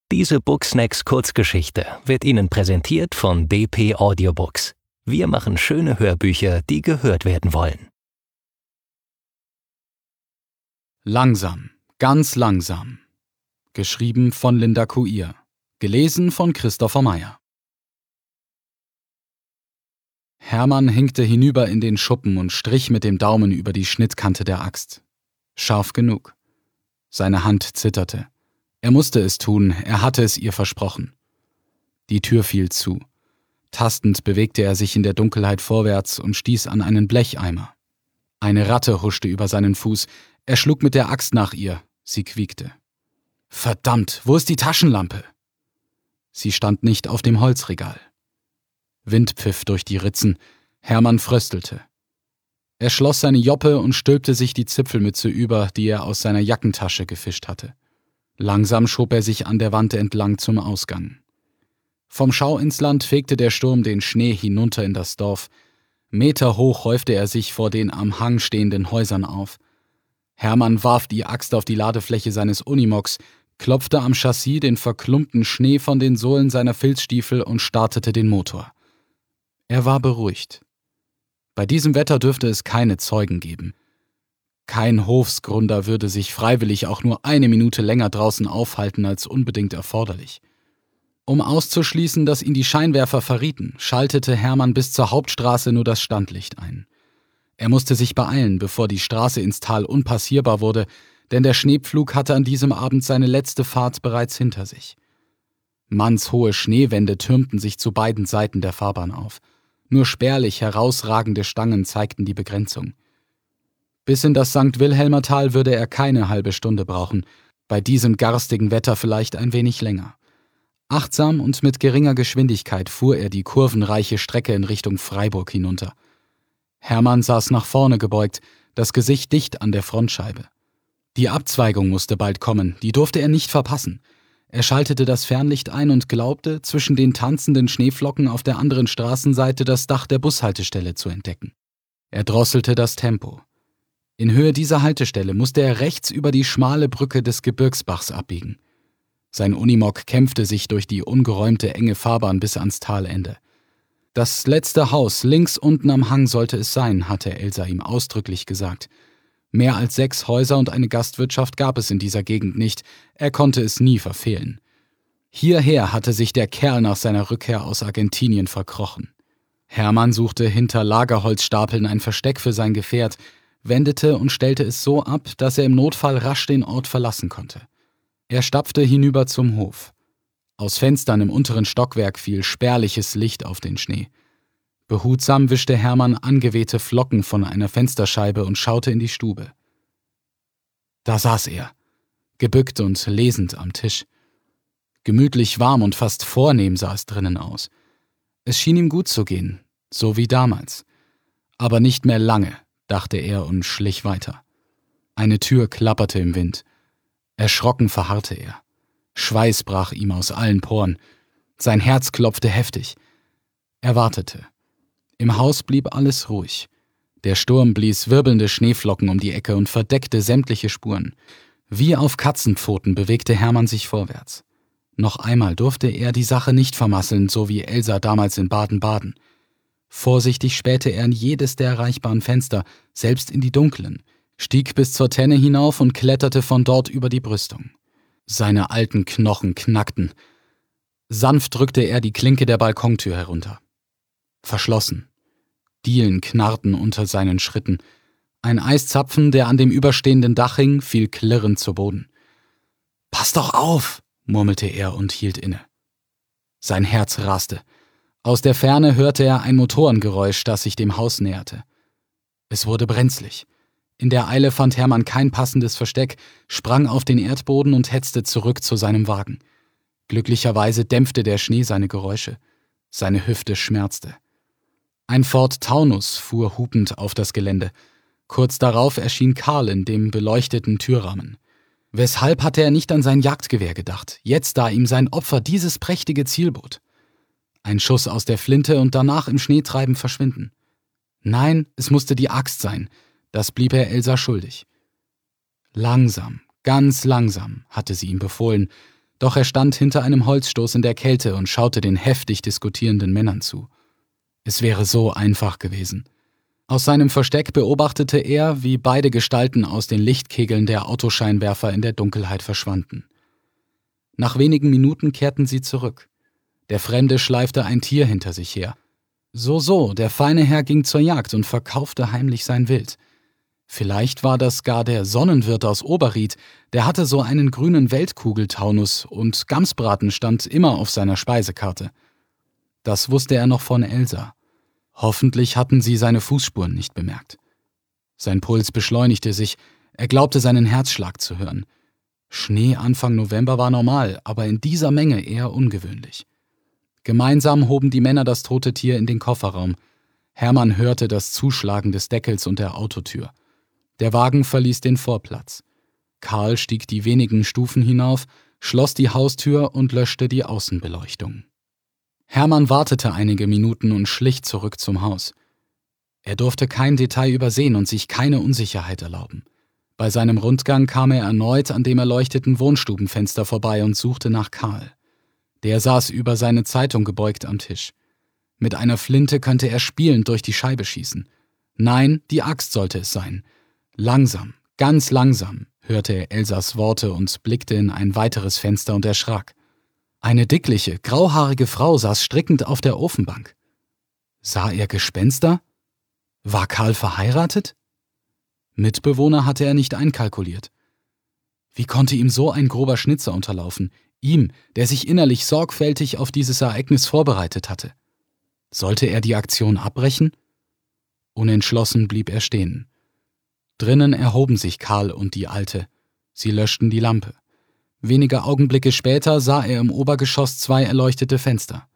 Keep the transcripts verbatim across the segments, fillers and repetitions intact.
Diese Booksnacks Kurzgeschichte wird Ihnen präsentiert von D P Audiobooks. Wir machen schöne Hörbücher, die gehört werden wollen. Langsam, ganz langsam. Geschrieben von Linda Kuier. Gelesen von Christopher Meyer. Hermann hinkte hinüber in den Schuppen und strich mit dem Daumen über die Schnittkante der Axt. Scharf genug. Seine Hand zitterte. Er musste es tun, er hatte es ihr versprochen. Die Tür fiel zu. Tastend bewegte er sich in der Dunkelheit vorwärts und stieß an einen Blecheimer. Eine Ratte huschte über seinen Fuß. Er schlug mit der Axt nach ihr. Sie quiekte. »Verdammt, wo ist die Taschenlampe?« Sie stand nicht auf dem Holzregal. Wind pfiff durch die Ritzen. Hermann fröstelte. Er schloss seine Joppe und stülpte sich die Zipfelmütze über, die er aus seiner Jackentasche gefischt hatte. Langsam schob er sich an der Wand entlang zum Ausgang. Vom Schau ins Land fegte der Sturm den Schnee hinunter in das Dorf. Meterhoch häufte er sich vor den am Hang stehenden Häusern auf. Hermann warf die Axt auf die Ladefläche seines Unimogs, klopfte am Chassis den verklumpten Schnee von den Sohlen seiner Filzstiefel und startete den Motor. Er war beruhigt. Bei diesem Wetter dürfte es keine Zeugen geben. Kein Hofsgründer würde sich freiwillig auch nur eine Minute länger draußen aufhalten als unbedingt erforderlich. Um auszuschließen, dass ihn die Scheinwerfer verrieten, schaltete Hermann bis zur Hauptstraße nur das Standlicht ein. Er musste sich beeilen, bevor die Straße ins Tal unpassierbar wurde, denn der Schneepflug hatte an diesem Abend seine letzte Fahrt bereits hinter sich. Mannshohe Schneewände türmten sich zu beiden Seiten der Fahrbahn auf. Nur spärlich herausragende Stangen zeigten die Begrenzung. Bis in das Sankt Wilhelmer Tal würde er keine halbe Stunde brauchen, bei diesem garstigen Wetter vielleicht ein wenig länger. Achtsam und mit geringer Geschwindigkeit fuhr er die kurvenreiche Strecke in Richtung Freiburg hinunter. Hermann saß nach vorne gebeugt, das Gesicht dicht an der Frontscheibe. Die Abzweigung musste bald kommen, die durfte er nicht verpassen. Er schaltete das Fernlicht ein und glaubte, zwischen den tanzenden Schneeflocken auf der anderen Straßenseite das Dach der Bushaltestelle zu entdecken. Er drosselte das Tempo. In Höhe dieser Haltestelle musste er rechts über die schmale Brücke des Gebirgsbachs abbiegen. Sein Unimog kämpfte sich durch die ungeräumte enge Fahrbahn bis ans Talende. Das letzte Haus links unten am Hang sollte es sein, hatte Elsa ihm ausdrücklich gesagt. Mehr als sechs Häuser und eine Gastwirtschaft gab es in dieser Gegend nicht, er konnte es nie verfehlen. Hierher hatte sich der Kerl nach seiner Rückkehr aus Argentinien verkrochen. Hermann suchte hinter Lagerholzstapeln ein Versteck für sein Gefährt, wendete und stellte es so ab, dass er im Notfall rasch den Ort verlassen konnte. Er stapfte hinüber zum Hof. Aus Fenstern im unteren Stockwerk fiel spärliches Licht auf den Schnee. Behutsam wischte Hermann angewehte Flocken von einer Fensterscheibe und schaute in die Stube. Da saß er, gebückt und lesend am Tisch. Gemütlich warm und fast vornehm sah es drinnen aus. Es schien ihm gut zu gehen, so wie damals. Aber nicht mehr lange, dachte er und schlich weiter. Eine Tür klapperte im Wind. Erschrocken verharrte er. Schweiß brach ihm aus allen Poren. Sein Herz klopfte heftig. Er wartete. Im Haus blieb alles ruhig. Der Sturm blies wirbelnde Schneeflocken um die Ecke und verdeckte sämtliche Spuren. Wie auf Katzenpfoten bewegte Hermann sich vorwärts. Noch einmal durfte er die Sache nicht vermasseln, so wie Elsa damals in Baden-Baden. Vorsichtig spähte er in jedes der erreichbaren Fenster, selbst in die dunklen, stieg bis zur Tenne hinauf und kletterte von dort über die Brüstung. Seine alten Knochen knackten. Sanft drückte er die Klinke der Balkontür herunter. Verschlossen. Dielen knarrten unter seinen Schritten. Ein Eiszapfen, der an dem überstehenden Dach hing, fiel klirrend zu Boden. »Pass doch auf«, murmelte er und hielt inne. Sein Herz raste. Aus der Ferne hörte er ein Motorengeräusch, das sich dem Haus näherte. Es wurde brenzlig. In der Eile fand Hermann kein passendes Versteck, sprang auf den Erdboden und hetzte zurück zu seinem Wagen. Glücklicherweise dämpfte der Schnee seine Geräusche. Seine Hüfte schmerzte. Ein Ford Taunus fuhr hupend auf das Gelände. Kurz darauf erschien Karl in dem beleuchteten Türrahmen. Weshalb hatte er nicht an sein Jagdgewehr gedacht, jetzt da ihm sein Opfer dieses prächtige Ziel bot? Ein Schuss aus der Flinte und danach im Schneetreiben verschwinden. Nein, es musste die Axt sein. Das blieb er Elsa schuldig. Langsam, ganz langsam, hatte sie ihm befohlen. Doch er stand hinter einem Holzstoß in der Kälte und schaute den heftig diskutierenden Männern zu. Es wäre so einfach gewesen. Aus seinem Versteck beobachtete er, wie beide Gestalten aus den Lichtkegeln der Autoscheinwerfer in der Dunkelheit verschwanden. Nach wenigen Minuten kehrten sie zurück. Der Fremde schleifte ein Tier hinter sich her. So, so, der feine Herr ging zur Jagd und verkaufte heimlich sein Wild. Vielleicht war das gar der Sonnenwirt aus Oberried, der hatte so einen grünen Weltkugeltaunus und Gamsbraten stand immer auf seiner Speisekarte. Das wusste er noch von Elsa. Hoffentlich hatten sie seine Fußspuren nicht bemerkt. Sein Puls beschleunigte sich, er glaubte seinen Herzschlag zu hören. Schnee Anfang November war normal, aber in dieser Menge eher ungewöhnlich. Gemeinsam hoben die Männer das tote Tier in den Kofferraum. Hermann hörte das Zuschlagen des Deckels und der Autotür. Der Wagen verließ den Vorplatz. Karl stieg die wenigen Stufen hinauf, schloss die Haustür und löschte die Außenbeleuchtung. Hermann wartete einige Minuten und schlich zurück zum Haus. Er durfte kein Detail übersehen und sich keine Unsicherheit erlauben. Bei seinem Rundgang kam er erneut an dem erleuchteten Wohnstubenfenster vorbei und suchte nach Karl. Der saß über seine Zeitung gebeugt am Tisch. Mit einer Flinte könnte er spielend durch die Scheibe schießen. Nein, die Axt sollte es sein. Langsam, ganz langsam, hörte er Elsas Worte und blickte in ein weiteres Fenster und erschrak. Eine dickliche, grauhaarige Frau saß strickend auf der Ofenbank. Sah er Gespenster? War Karl verheiratet? Mitbewohner hatte er nicht einkalkuliert. Wie konnte ihm so ein grober Schnitzer unterlaufen? Ihm, der sich innerlich sorgfältig auf dieses Ereignis vorbereitet hatte. Sollte er die Aktion abbrechen? Unentschlossen blieb er stehen. Drinnen erhoben sich Karl und die Alte. Sie löschten die Lampe. Wenige Augenblicke später sah er im Obergeschoss zwei erleuchtete Fenster.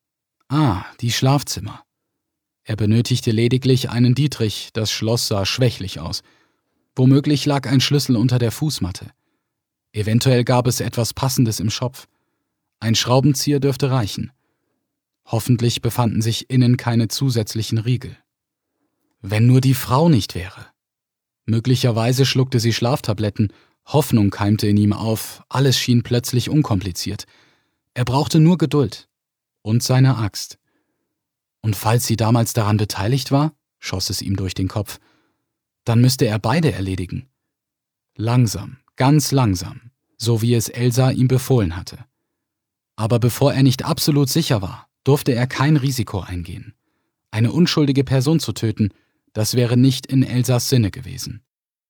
Ah, die Schlafzimmer. Er benötigte lediglich einen Dietrich, das Schloss sah schwächlich aus. Womöglich lag ein Schlüssel unter der Fußmatte. Eventuell gab es etwas Passendes im Schopf. Ein Schraubenzieher dürfte reichen. Hoffentlich befanden sich innen keine zusätzlichen Riegel. Wenn nur die Frau nicht wäre. Möglicherweise schluckte sie Schlaftabletten, Hoffnung keimte in ihm auf, alles schien plötzlich unkompliziert. Er brauchte nur Geduld. Und seine Axt. Und falls sie damals daran beteiligt war, schoss es ihm durch den Kopf, dann müsste er beide erledigen. Langsam, ganz langsam, so wie es Elsa ihm befohlen hatte. Aber bevor er nicht absolut sicher war, durfte er kein Risiko eingehen. Eine unschuldige Person zu töten, das wäre nicht in Elsas Sinne gewesen.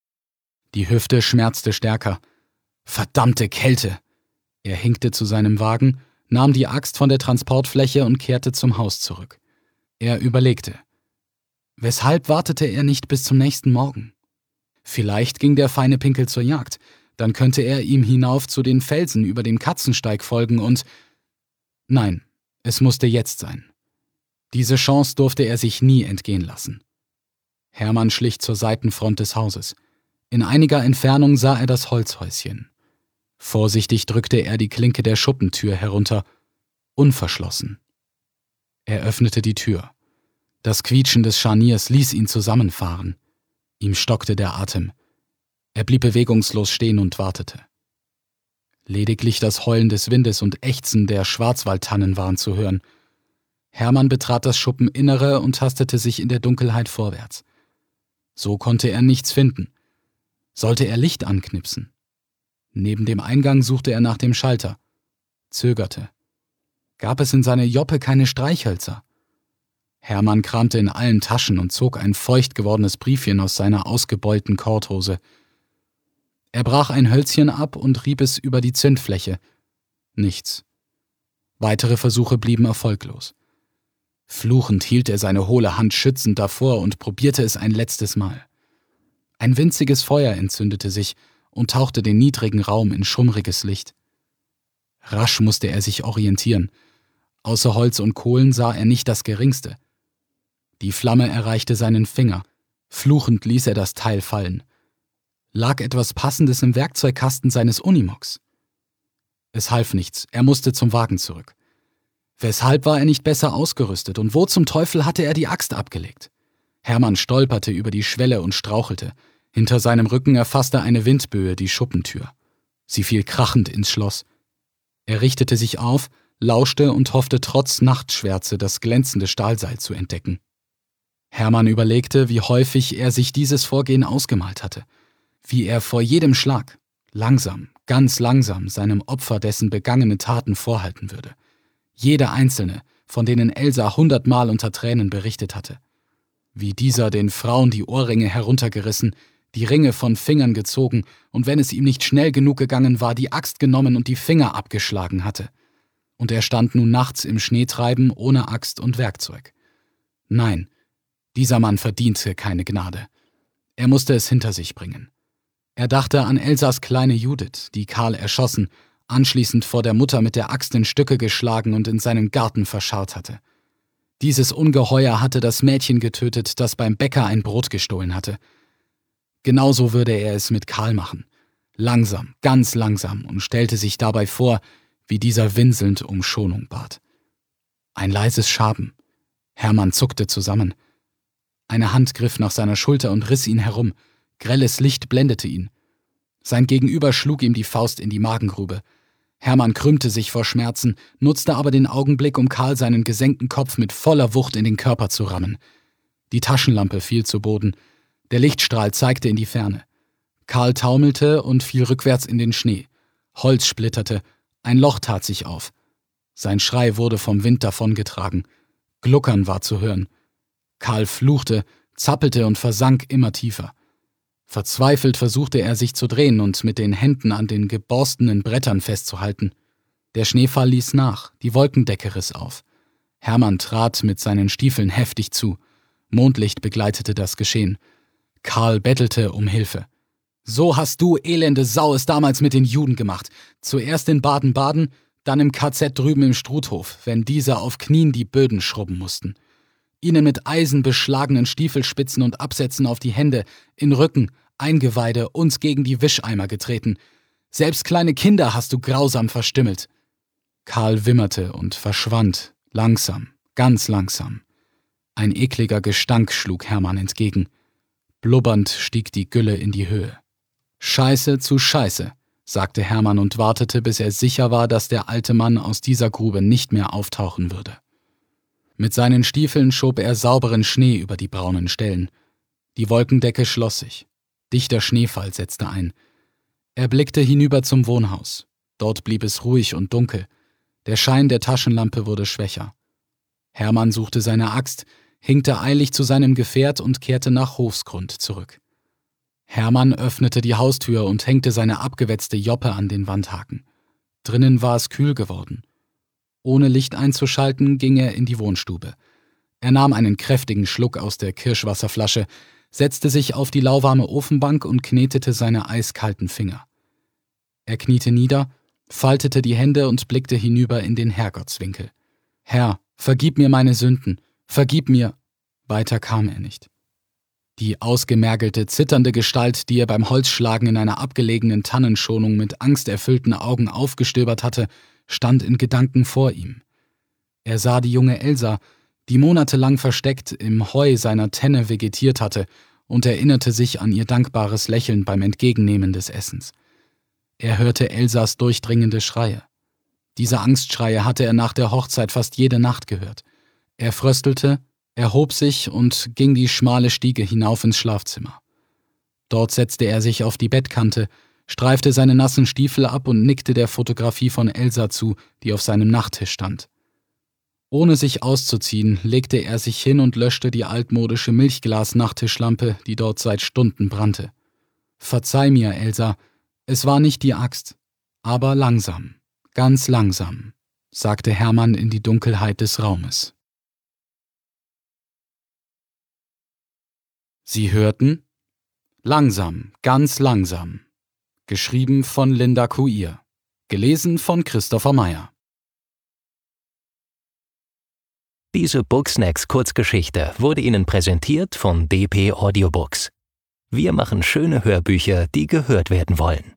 Die Hüfte schmerzte stärker. Verdammte Kälte! Er hinkte zu seinem Wagen, nahm die Axt von der Transportfläche und kehrte zum Haus zurück. Er überlegte. Weshalb wartete er nicht bis zum nächsten Morgen? Vielleicht ging der feine Pinkel zur Jagd, dann könnte er ihm hinauf zu den Felsen über dem Katzensteig folgen und... Nein, es musste jetzt sein. Diese Chance durfte er sich nie entgehen lassen. Hermann schlich zur Seitenfront des Hauses. In einiger Entfernung sah er das Holzhäuschen. Vorsichtig drückte er die Klinke der Schuppentür herunter. Unverschlossen. Er öffnete die Tür. Das Quietschen des Scharniers ließ ihn zusammenfahren. Ihm stockte der Atem. Er blieb bewegungslos stehen und wartete. Lediglich das Heulen des Windes und Ächzen der Schwarzwaldtannen waren zu hören. Hermann betrat das Schuppeninnere und tastete sich in der Dunkelheit vorwärts. So konnte er nichts finden. Sollte er Licht anknipsen? Neben dem Eingang suchte er nach dem Schalter. Zögerte. Gab es in seiner Joppe keine Streichhölzer? Hermann kramte in allen Taschen und zog ein feucht gewordenes Briefchen aus seiner ausgebeulten Korthose. Er brach ein Hölzchen ab und rieb es über die Zündfläche. Nichts. Weitere Versuche blieben erfolglos. Fluchend hielt er seine hohle Hand schützend davor und probierte es ein letztes Mal. Ein winziges Feuer entzündete sich und tauchte den niedrigen Raum in schummriges Licht. Rasch musste er sich orientieren. Außer Holz und Kohlen sah er nicht das Geringste. Die Flamme erreichte seinen Finger. Fluchend ließ er das Teil fallen. Lag etwas Passendes im Werkzeugkasten seines Unimogs? Es half nichts, er musste zum Wagen zurück. Weshalb war er nicht besser ausgerüstet und wo zum Teufel hatte er die Axt abgelegt? Hermann stolperte über die Schwelle und strauchelte. Hinter seinem Rücken erfasste eine Windböe die Schuppentür. Sie fiel krachend ins Schloss. Er richtete sich auf, lauschte und hoffte trotz Nachtschwärze das glänzende Stahlseil zu entdecken. Hermann überlegte, wie häufig er sich dieses Vorgehen ausgemalt hatte, wie er vor jedem Schlag, langsam, ganz langsam seinem Opfer dessen begangene Taten vorhalten würde. Jede einzelne, von denen Elsa hundertmal unter Tränen berichtet hatte. Wie dieser den Frauen die Ohrringe heruntergerissen, die Ringe von Fingern gezogen und wenn es ihm nicht schnell genug gegangen war, die Axt genommen und die Finger abgeschlagen hatte. Und er stand nun nachts im Schneetreiben ohne Axt und Werkzeug. Nein, dieser Mann verdiente keine Gnade. Er musste es hinter sich bringen. Er dachte an Elsas kleine Judith, die Karl erschossen, anschließend vor der Mutter mit der Axt in Stücke geschlagen und in seinem Garten verscharrt hatte. Dieses Ungeheuer hatte das Mädchen getötet, das beim Bäcker ein Brot gestohlen hatte. Genauso würde er es mit Karl machen. Langsam, ganz langsam, und stellte sich dabei vor, wie dieser winselnd um Schonung bat. Ein leises Schaben. Hermann zuckte zusammen. Eine Hand griff nach seiner Schulter und riss ihn herum. Grelles Licht blendete ihn. Sein Gegenüber schlug ihm die Faust in die Magengrube. Hermann krümmte sich vor Schmerzen, nutzte aber den Augenblick, um Karl seinen gesenkten Kopf mit voller Wucht in den Körper zu rammen. Die Taschenlampe fiel zu Boden. Der Lichtstrahl zeigte in die Ferne. Karl taumelte und fiel rückwärts in den Schnee. Holz splitterte, ein Loch tat sich auf. Sein Schrei wurde vom Wind davongetragen. Gluckern war zu hören. Karl fluchte, zappelte und versank immer tiefer. Verzweifelt versuchte er, sich zu drehen und mit den Händen an den geborstenen Brettern festzuhalten. Der Schneefall ließ nach, die Wolkendecke riss auf. Hermann trat mit seinen Stiefeln heftig zu. Mondlicht begleitete das Geschehen. Karl bettelte um Hilfe. »So hast du, elende Sau, es damals mit den Juden gemacht. Zuerst in Baden-Baden, dann im K Z drüben im Struthof, wenn diese auf Knien die Böden schrubben mussten. Ihnen mit Eisen beschlagenen Stiefelspitzen und Absätzen auf die Hände, in Rücken, Eingeweide, uns gegen die Wischeimer getreten. Selbst kleine Kinder hast du grausam verstümmelt.« Karl wimmerte und verschwand, langsam, ganz langsam. Ein ekliger Gestank schlug Hermann entgegen. Blubbernd stieg die Gülle in die Höhe. »Scheiße zu Scheiße«, sagte Hermann und wartete, bis er sicher war, dass der alte Mann aus dieser Grube nicht mehr auftauchen würde. Mit seinen Stiefeln schob er sauberen Schnee über die braunen Stellen. Die Wolkendecke schloss sich. Dichter Schneefall setzte ein. Er blickte hinüber zum Wohnhaus. Dort blieb es ruhig und dunkel. Der Schein der Taschenlampe wurde schwächer. Hermann suchte seine Axt, hinkte eilig zu seinem Gefährt und kehrte nach Hofsgrund zurück. Hermann öffnete die Haustür und hängte seine abgewetzte Joppe an den Wandhaken. Drinnen war es kühl geworden. Ohne Licht einzuschalten, ging er in die Wohnstube. Er nahm einen kräftigen Schluck aus der Kirschwasserflasche, setzte sich auf die lauwarme Ofenbank und knetete seine eiskalten Finger. Er kniete nieder, faltete die Hände und blickte hinüber in den Herrgottswinkel. »Herr, vergib mir meine Sünden, vergib mir!« Weiter kam er nicht. Die ausgemergelte, zitternde Gestalt, die er beim Holzschlagen in einer abgelegenen Tannenschonung mit angsterfüllten Augen aufgestöbert hatte, stand in Gedanken vor ihm. Er sah die junge Elsa, die monatelang versteckt im Heu seiner Tenne vegetiert hatte, und erinnerte sich an ihr dankbares Lächeln beim Entgegennehmen des Essens. Er hörte Elsas durchdringende Schreie. Diese Angstschreie hatte er nach der Hochzeit fast jede Nacht gehört. Er fröstelte, erhob sich und ging die schmale Stiege hinauf ins Schlafzimmer. Dort setzte er sich auf die Bettkante, streifte seine nassen Stiefel ab und nickte der Fotografie von Elsa zu, die auf seinem Nachttisch stand. Ohne sich auszuziehen, legte er sich hin und löschte die altmodische Milchglas-Nachttischlampe, die dort seit Stunden brannte. »Verzeih mir, Elsa, es war nicht die Axt, aber langsam, ganz langsam«, sagte Hermann in die Dunkelheit des Raumes. Sie hörten »Langsam, ganz langsam«, geschrieben von Linda Kuier, gelesen von Christopher Meyer. Diese Booksnacks-Kurzgeschichte wurde Ihnen präsentiert von D P Audiobooks. Wir machen schöne Hörbücher, die gehört werden wollen.